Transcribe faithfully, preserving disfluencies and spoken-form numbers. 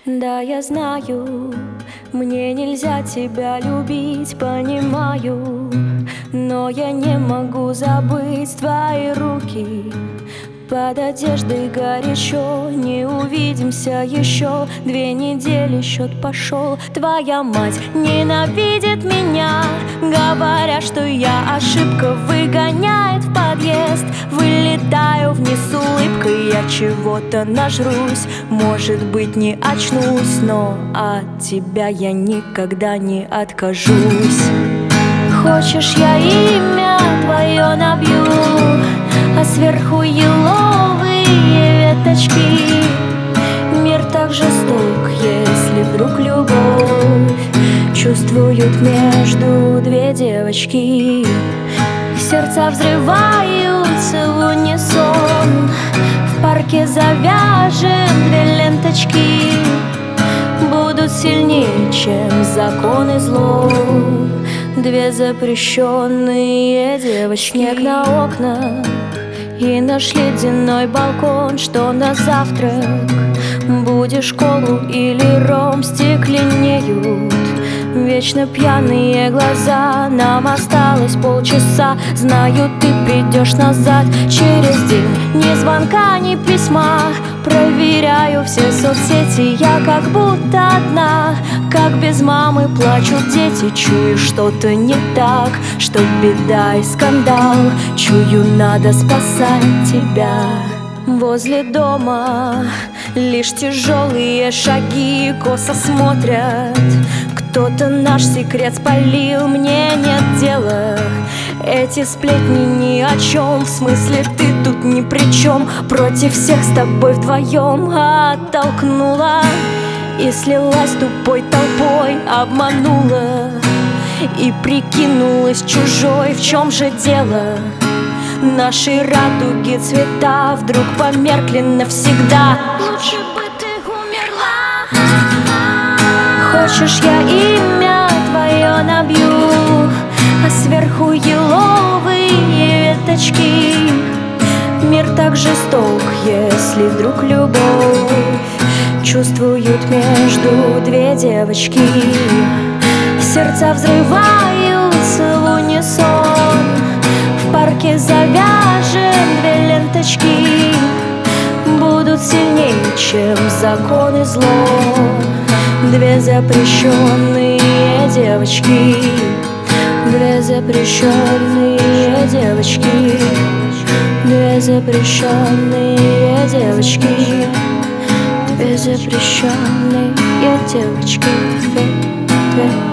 Да, я знаю, мне нельзя тебя любить, понимаю, но я не могу забыть твои руки. Под одеждой горячо, не увидимся еще. Две недели счет пошел. Твоя мать ненавидит меня, говоря, что я ошибка, выгоняет в подъезд. Вылетаю вниз с улыбкой, я чего-то нажрусь. Может быть, не очнусь, но от тебя я никогда не откажусь. Хочешь, я имя твое набью, а сверху еловые веточки. Мир так жесток, если вдруг любовь чувствуют между две девочки. Сердца взрываются в унисон, в парке завяжем две ленточки. Будут сильнее, чем законы зло, две запрещенные девочки. Снег на окнах и наш ледяной балкон, что на завтрак будешь колу или ром, стекленеют вечно пьяные глаза. Нам осталось полчаса, знаю, ты придешь назад через день. Ни звонка, ни письма, проверяю все соцсети. Я как будто одна, как без мамы плачут дети. Чую, что-то не так, что беда и скандал. Чую, надо спасать тебя. Возле дома лишь тяжелые шаги косо смотрят. Кто-то наш секрет спалил, мне нет дела. Эти сплетни ни о чем, в смысле ты тут ни при чем. Против всех с тобой вдвоем оттолкнула и слилась тупой толпой, обманула и прикинулась чужой. В чем же дело? Наши радуги цвета вдруг померкли навсегда. Лучше бы ты умерла. Хочешь, я имя твое набью, а сверху еловые веточки. Мир так жесток, если вдруг любовь чувствуют между две девочки. Сердца взрываются в унисон, в парке завяжем две ленточки. Будут сильнее, чем законы зло, две запрещенные девочки. Две запрещенные девочки. Две запрещенные девочки. Две запрещенные девочки. Две, две.